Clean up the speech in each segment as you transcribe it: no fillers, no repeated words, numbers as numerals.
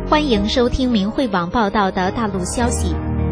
欢迎收听明慧网报道的大陆消息。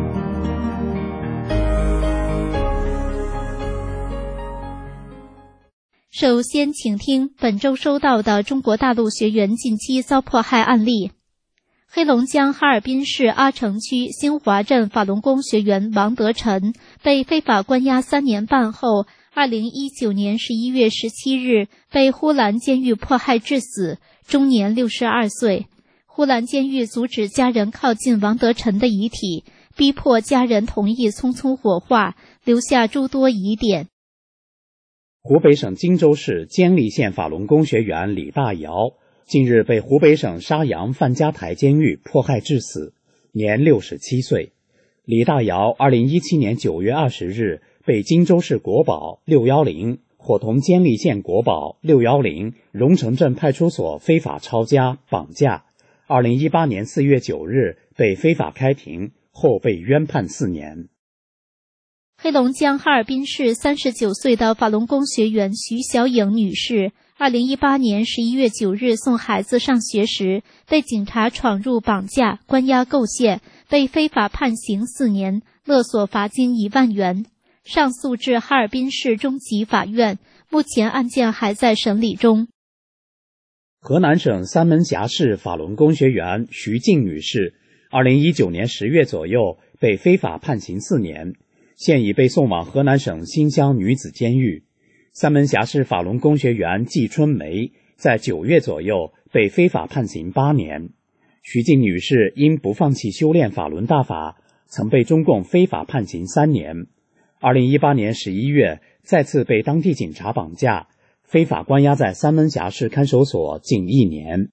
首先请听本周收到的中国大陆学员近期遭迫害案例。黑龙江哈尔滨市阿城区兴华镇法轮功学员王德臣被非法关押3年半后，2019年11月17日被呼兰监狱迫害致死，终年62岁。呼兰监狱阻止家人靠近王德臣的遗体，逼迫家人同意匆匆火化，留下诸多疑点。 湖北省荆州市监利县法轮功学员李大尧近日被湖北省沙洋范家台监狱迫害致死，年67岁。李大尧2017年9月20日被荆州市国保610伙同监利县国保610荣城镇派出所非法抄家绑架，2018年4月9日被非法开庭后被冤判4年。 黑龙江哈尔滨市39岁的法轮功学员徐小颖女士2018年11月9日送孩子上学时，被警察闯入绑架、关押构陷，被非法判刑4年，勒索罚金1万元，上诉至哈尔滨市中级法院，目前案件还在审理中。 河南省三门峡市法轮功学员徐静女士2019年10月左右被非法判刑4年，现已被送往河南省新乡女子监狱。三门峡市法轮功学员季春梅在9月左右被非法判刑8年。徐静女士因不放弃修炼法轮大法，曾被中共非法判刑3年。2018年11月再次被当地警察绑架，非法关押在三门峡市看守所近1年。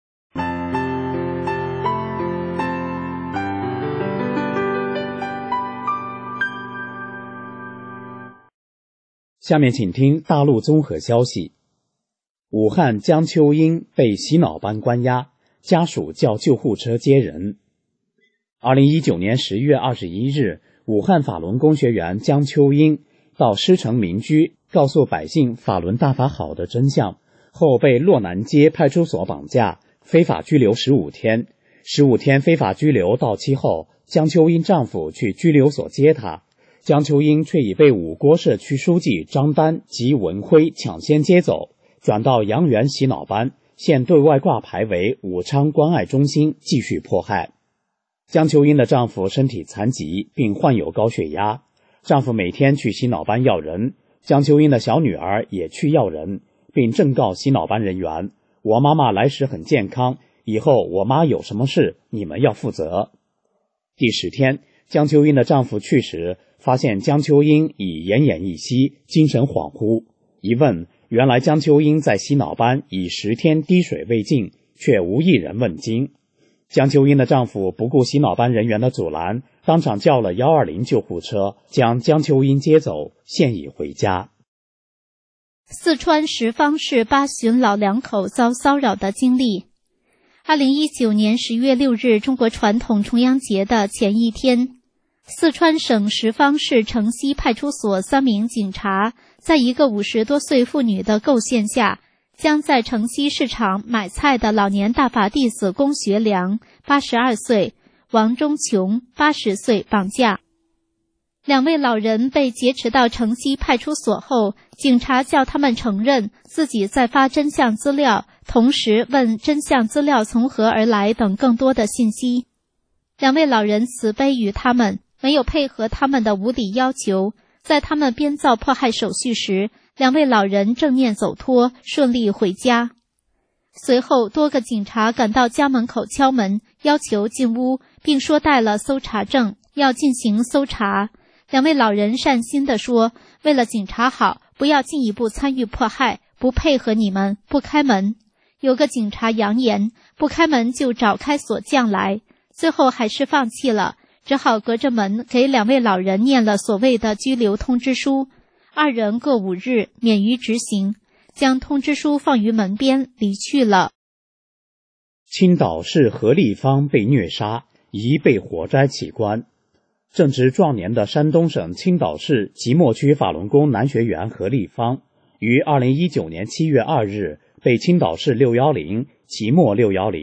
下面请听大陆综合消息。武汉江秋英被洗脑班关押，家属叫救护车接人。2019年10月21日，武汉法轮功学员江秋英到狮城民居告诉百姓法轮大法好的真相后，被洛南街派出所绑架，非法拘留15天。15天非法拘留到期后，江秋英丈夫去拘留所接她，江秋英却已被五郭社区书记张丹及文辉抢先接走，转到阳源洗脑班，现对外挂牌为武昌关爱中心继续迫害。江秋英的丈夫身体残疾并患有高血压，丈夫每天去洗脑班要人，江秋英的小女儿也去要人，并正告洗脑班人员，我妈妈来时很健康，以后我妈有什么事你们要负责。第10天，江秋英的丈夫去时，发现江秋英已奄奄一息，精神恍惚。一问，原来江秋英在洗脑班已10天滴水未进，却无一人问津。江秋英的丈夫不顾洗脑班人员的阻拦，当场叫了120救护车，将江秋英接走，现已回家。 四川什邡市8旬老两口遭骚扰的经历。2019年10月6日，中国传统重阳节的前一天，四川省什邡市城西派出所3名警察在一个50多岁妇女的构陷下，将在城西市场买菜的老年大法弟子龚学良82岁、王忠琼80岁绑架。2位老人被劫持到城西派出所后，警察叫他们承认自己在发真相资料，同时问真相资料从何而来等更多的信息。2位老人慈悲于他们，没有配合他们的无理要求。在他们编造迫害手续时，2位老人正面走脱，顺利回家。随后多个警察赶到家门口敲门，要求进屋，并说带了搜查证，要进行搜查。2位老人善心地说，为了警察好，不要进一步参与迫害，不配合你们，不开门。有个警察扬言，不开门就找开锁匠来，最后还是放弃了，只好隔着门给2位老人念了所谓的拘留通知书，2人各5日，免于执行，将通知书放于门边离去了。 青岛市何立芳被虐杀，疑被火灾起棺。正值壮年的山东省青岛市即墨区法轮功男学员何立芳，于2019年7月2日被青岛市610、即墨610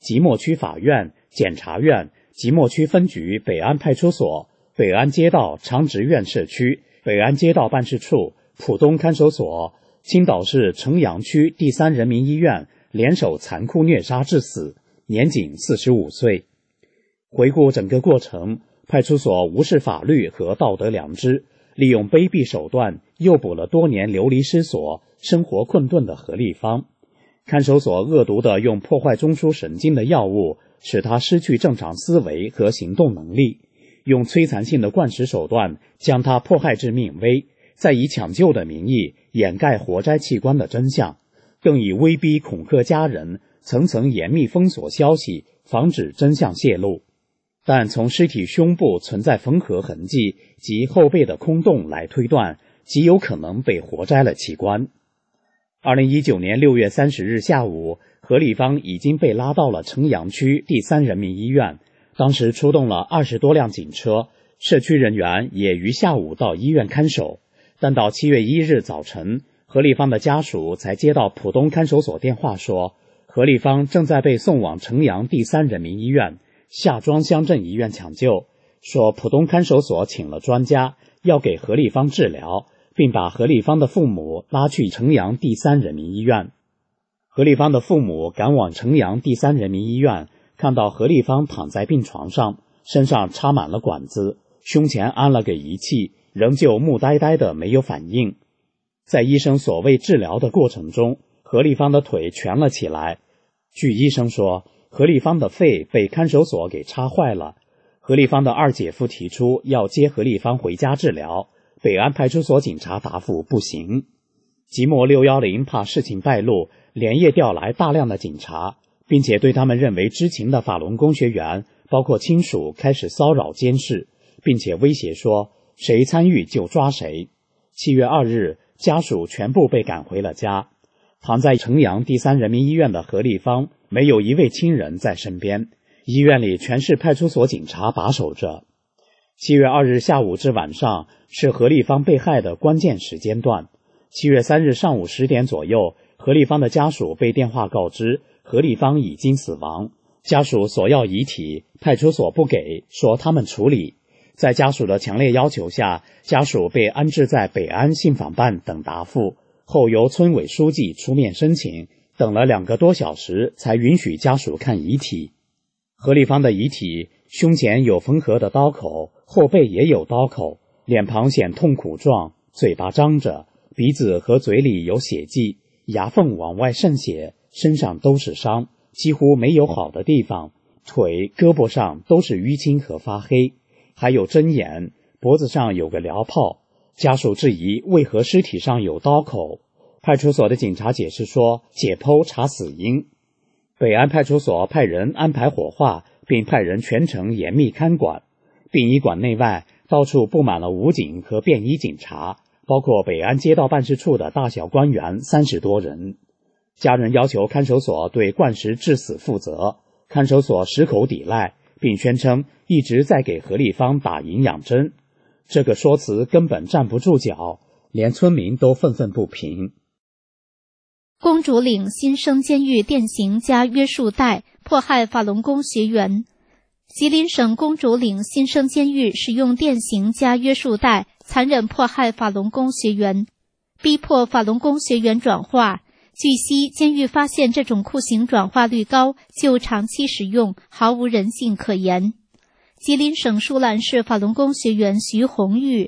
即墨区法院、检察院、即墨区分局北安派出所、北安街道长直院社区、北安街道办事处、浦东看守所、青岛市城阳区第3人民医院联手残酷虐杀致死，年仅45岁。回顾整个过程，派出所无视法律和道德良知，利用卑鄙手段诱捕了多年流离失所、生活困顿的何立芳。看守所恶毒地用破坏中枢神经的药物，使他失去正常思维和行动能力，用摧残性的灌食手段将他迫害至命危，再以抢救的名义掩盖活摘器官的真相，更以威逼恐吓家人，层层严密封锁消息，防止真相泄露。但从尸体胸部存在缝合痕迹及后背的空洞来推断，极有可能被活摘了器官。2019年6月30日下午，何立芳已经被拉到了城阳区第3人民医院，当时出动了20多辆警车，社区人员也于下午到医院看守。但到7月1日早晨，何立芳的家属才接到浦东看守所电话说，何立芳正在被送往城阳第3人民医院夏庄乡镇医院抢救，说浦东看守所请了专家要给何立芳治疗，并把何立芳的父母拉去城阳第3人民医院。何立芳的父母赶往城阳第3人民医院，看到何立芳躺在病床上，身上插满了管子，胸前安了个仪器，仍旧木呆呆的没有反应。在医生所谓治疗的过程中，何立芳的腿蜷了起来。据医生说，何立芳的肺被看守所给插坏了。何立芳的二姐夫提出要接何立芳回家治疗，北安派出所警察答复不行。即墨610怕事情败露，连夜调来大量的警察，并且对他们认为知情的法轮功学员包括亲属开始骚扰监视，并且威胁说谁参与就抓谁。7月2日，家属全部被赶回了家。躺在城阳第3人民医院的何立芳没有一位亲人在身边，医院里全是派出所警察把守着。7月2日下午至晚上是何立芳被害的关键时间段。7月3日上午10点左右，何立芳的家属被电话告知何立芳已经死亡，家属索要遗体，派出所不给，说他们处理。在家属的强烈要求下，家属被安置在北安信访办等答复，后由村委书记出面申请，等了2个多小时才允许家属看遗体。何立芳的遗体胸前有缝合的刀口，后背也有刀口，脸庞显痛苦状，嘴巴张着，鼻子和嘴里有血迹，牙缝往外渗血，身上都是伤，几乎没有好的地方，腿、胳膊上都是淤青和发黑，还有针眼，脖子上有个燎泡。家属质疑为何尸体上有刀口，派出所的警察解释说解剖查死因。北安派出所派人安排火化，并派人全程严密看管。殡仪馆内外到处布满了武警和便衣警察，包括北安街道办事处的大小官员30多人。家人要求看守所对灌食致死负责，看守所矢口抵赖，并宣称一直在给何立芳打营养针。这个说辞根本站不住脚，连村民都愤愤不平。 公主岭新生监狱电刑加约束带迫害法轮功学员。吉林省公主岭新生监狱使用电刑加约束带残忍迫害法轮功学员，逼迫法轮功学员转化。据悉，监狱发现这种酷刑转化率高，就长期使用，毫无人性可言。吉林省舒兰市法轮功学员徐红玉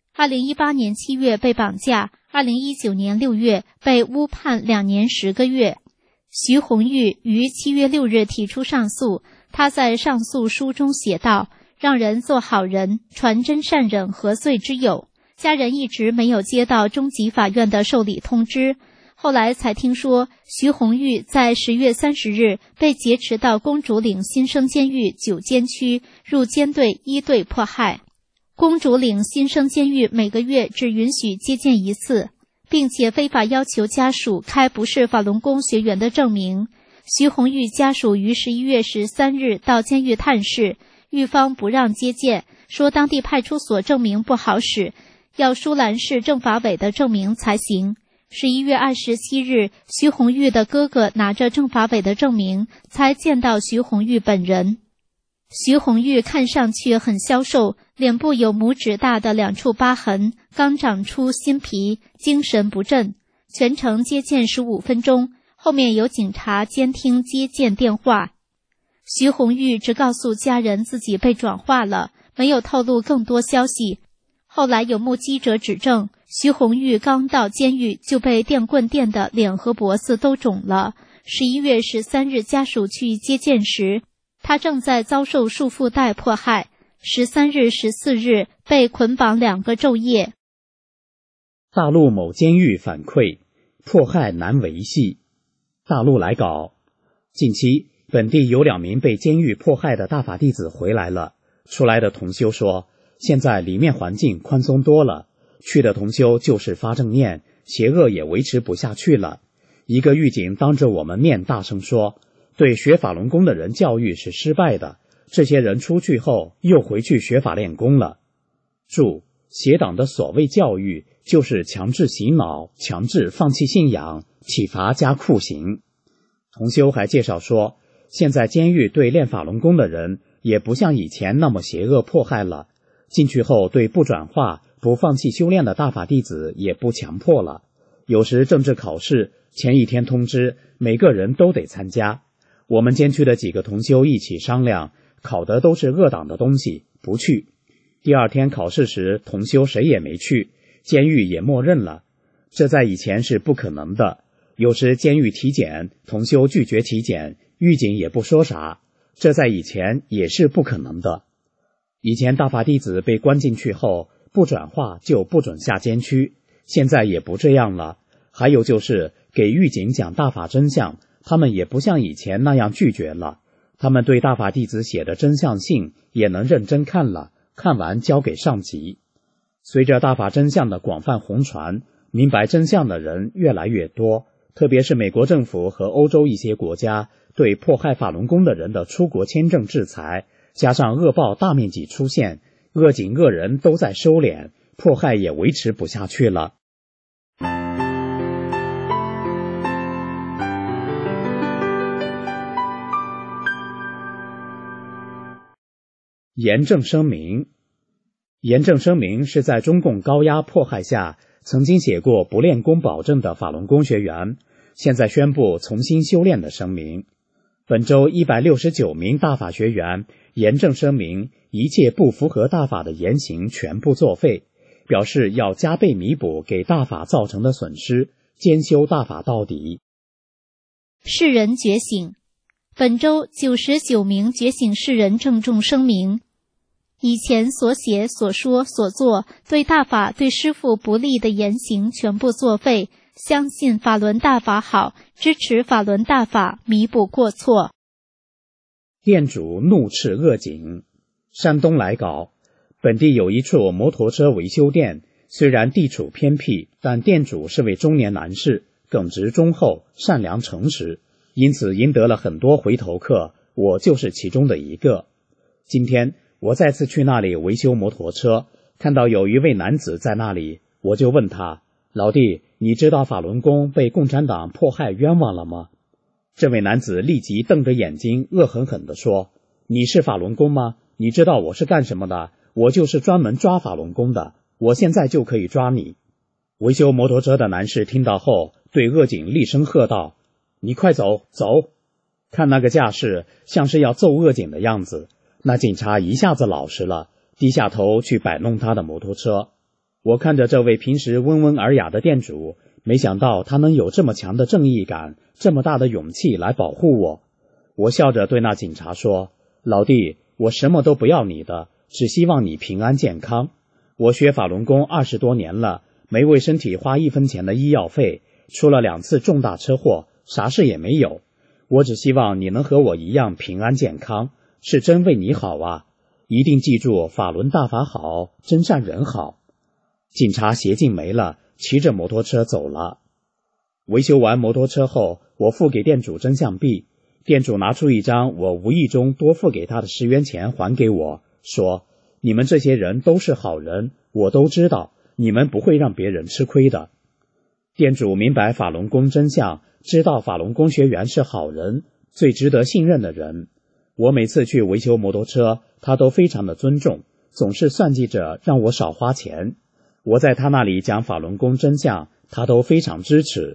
2018年7月被绑架，2019年6月被误判2年10个月。徐红玉于7月6日提出上诉，他在上诉书中写道：让人做好人，传真善忍，何罪之有？家人一直没有接到中级法院的受理通知，后来才听说徐红玉在10月30日被劫持到公主岭新生监狱9监区入监队1队迫害。公主岭新生监狱每个月只允许接见1次，并且非法要求家属开不是法轮功学员的证明。徐红玉家属于11月13日到监狱探视，狱方不让接见，说当地派出所证明不好使，要舒兰市政法委的证明才行。 11月27日，徐红玉的哥哥拿着政法委的证明，才见到徐红玉本人。徐红玉看上去很消瘦，脸部有拇指大的2处疤痕，刚长出新皮，精神不振。全程接见15分钟，后面有警察监听接见电话。徐红玉只告诉家人自己被转化了，没有透露更多消息。后来有目击者指证，徐红玉刚到监狱就被电棍电的脸和脖子都肿了。11月13日家属去接见时，他正在遭受束缚带迫害。13日、14日被捆绑2个昼夜。 大陆某监狱反馈，迫害难维系。大陆来稿，近期本地有2名被监狱迫害的大法弟子回来了。出来的同修说，现在里面环境宽松多了，去的同修就是发正念，邪恶也维持不下去了。一个狱警当着我们面大声说，对学法轮功的人教育是失败的，这些人出去后又回去学法练功了。注：邪党的所谓教育就是强制洗脑，强制放弃信仰，体罚加酷刑。同修还介绍说，现在监狱对练法轮功的人也不像以前那么邪恶迫害了，进去后对不转化、不放弃修炼的大法弟子也不强迫了。有时政治考试前一天通知每个人都得参加，我们监区的几个同修一起商量，考的都是恶党的东西，不去。第2天考试时，同修谁也没去，监狱也默认了。这在以前是不可能的。有时监狱体检，同修拒绝体检，狱警也不说啥，这在以前也是不可能的。以前大法弟子被关进去后，不转化就不准下监区，现在也不这样了。还有就是给狱警讲大法真相，他们也不像以前那样拒绝了，他们对大法弟子写的真相信也能认真看了，看完交给上级。随着大法真相的广泛红传，明白真相的人越来越多，特别是美国政府和欧洲一些国家对迫害法轮功的人的出国签证制裁，加上恶报大面积出现，恶警恶人都在收敛，迫害也维持不下去了。严正声明。严正声明是在中共高压迫害下曾经写过不练功保证的法轮功学员，现在宣布重新修炼的声明。本周169名大法学员严正声明，一切不符合大法的言行全部作废，表示要加倍弥补给大法造成的损失，兼修大法到底。 世人觉醒。本周99名觉醒世人郑重声明，以前所写所说所做对大法对师父不利的言行全部作废，相信法轮大法好，支持法轮大法，弥补过错。 店主怒斥恶警。山东来稿，本地有一处摩托车维修店，虽然地处偏僻，但店主是位中年男士，耿直忠厚，善良诚实，因此赢得了很多回头客，我就是其中的一个。今天我再次去那里维修摩托车，看到有一位男子在那里，我就问他，老弟，你知道法轮功被共产党迫害冤枉了吗？这位男子立即瞪着眼睛，恶狠狠地说，你是法轮功吗？你知道我是干什么的？我就是专门抓法轮功的，我现在就可以抓你。维修摩托车的男士听到后，对恶警厉声喝道，你快走，走！看那个架势，像是要揍恶警的样子。那警察一下子老实了，低下头去摆弄他的摩托车。我看着这位平时温文尔雅的店主，没想到他能有这么强的正义感，这么大的勇气来保护我。我笑着对那警察说，老弟，我什么都不要你的，只希望你平安健康。我学法轮功20多年了，没为身体花1分钱的医药费，出了2次重大车祸，啥事也没有。我只希望你能和我一样平安健康，是真为你好啊！一定记住，法轮大法好，真善人好。警察邪劲没了，骑着摩托车走了。维修完摩托车后，我付给店主真相币，店主拿出一张我无意中多付给他的10元钱还给我，说，你们这些人都是好人，我都知道，你们不会让别人吃亏的。 店主明白法轮功真相，知道法轮功学员是好人，最值得信任的人。我每次去维修摩托车，他都非常的尊重，总是算计着让我少花钱。我在他那里讲法轮功真相，他都非常支持。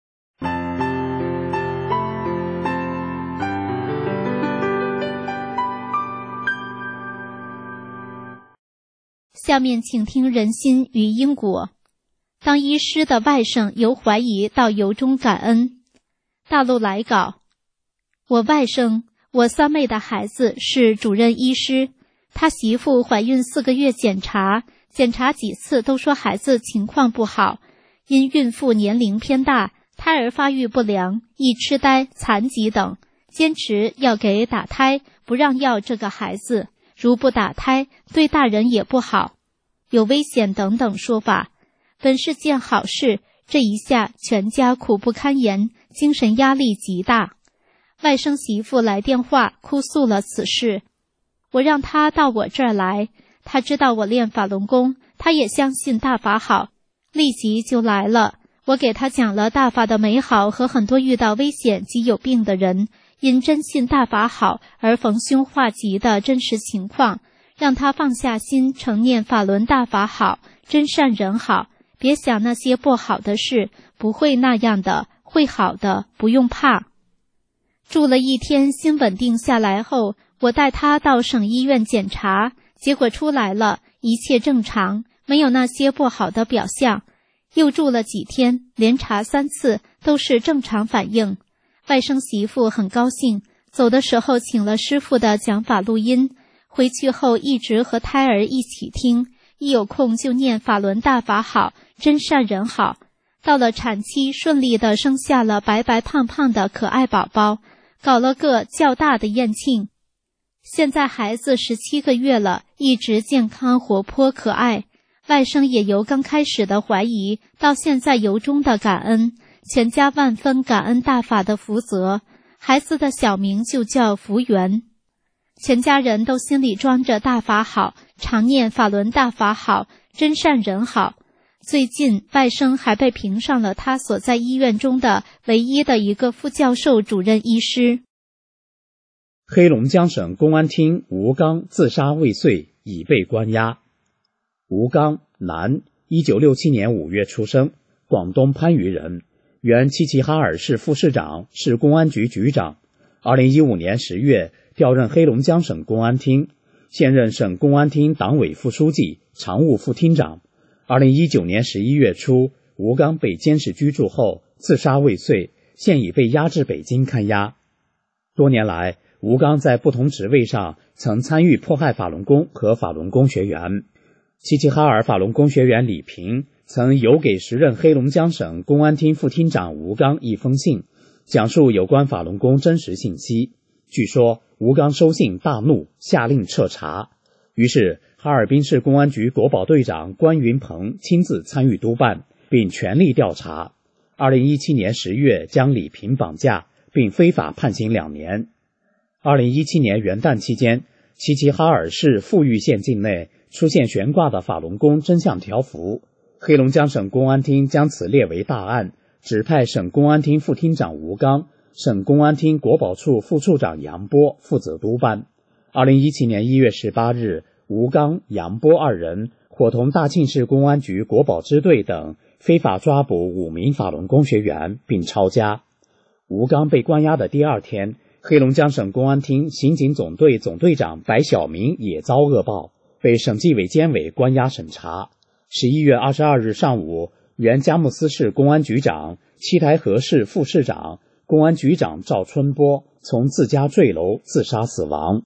下面请听人心与因果。当医师的外甥由怀疑到由衷感恩。大陆来稿：我外甥，我三妹的孩子是主任医师，他媳妇怀孕4个月检查几次都说孩子情况不好，因孕妇年龄偏大，胎儿发育不良，易痴呆、残疾等，坚持要给打胎，不让要这个孩子，如不打胎，对大人也不好，有危险等等说法。本是件好事，这一下全家苦不堪言，精神压力极大。外甥媳妇来电话哭诉了此事，我让他到我这儿来，他知道我练法轮功，他也相信大法好，立即就来了。我给他讲了大法的美好和很多遇到危险及有病的人因真信大法好而逢凶化吉的真实情况，让他放下心，承念法轮大法好，真善人好，别想那些不好的事，不会那样的，会好的，不用怕。住了1天，心稳定下来后，我带他到省医院检查，结果出来了，一切正常，没有那些不好的表象。又住了几天，连查3次，都是正常反应。外甥媳妇很高兴，走的时候请了师父的讲法录音，回去后一直和胎儿一起听，一有空就念法轮大法好，真善人好。到了产期，顺利地生下了白白胖胖的可爱宝宝，搞了个较大的宴庆。现在孩子17个月了，一直健康活泼可爱。外甥也由刚开始的怀疑，到现在由衷的感恩，全家万分感恩大法的福泽。孩子的小名就叫福源。全家人都心里装着大法好，常念法轮大法好，真善人好。最近外甥还被评上了他所在医院中的唯一的一个副教授主任医师。 黑龙江省公安厅吴刚自杀未遂，已被关押。吴刚，男，1967年5月出生，广东番禺人，原齐齐哈尔市副市长，市公安局局长。2015年10月调任黑龙江省公安厅，现任省公安厅党委副书记、常务副厅长。2019年11月初，吴刚被监视居住后自杀未遂，现已被押至北京看押。多年来，吴刚在不同职位上曾参与迫害法轮功和法轮功学员。齐齐哈尔法轮功学员李平曾邮给时任黑龙江省公安厅副厅长吴刚一封信，讲述有关法轮功真实信息。据说吴刚收信大怒，下令彻查。于是哈尔滨市公安局国保队长关云鹏亲自参与督办，并全力调查。2017年10月将李平绑架，并非法判刑2年。2017年元旦期间，齐齐哈尔市富裕县境内出现悬挂的法轮功真相条幅，黑龙江省公安厅将此列为大案，指派省公安厅副厅长吴刚、省公安厅国保处副处长杨波负责督办。2017年1月18日，吴刚、杨波2人伙同大庆市公安局国保支队等非法抓捕5名法轮功学员并抄家。吴刚被关押的第2天，黑龙江省公安厅刑警总队总队长白晓明也遭恶报，被省纪委监委关押审查。11月22日上午，原佳木斯市公安局长、七台河市副市长、公安局长赵春波从自家坠楼自杀死亡。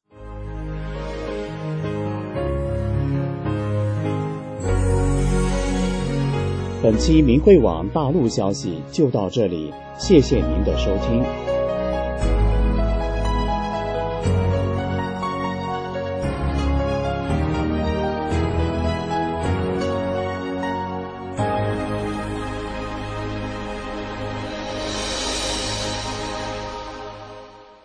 本期明慧网大陆消息就到这里，谢谢您的收听。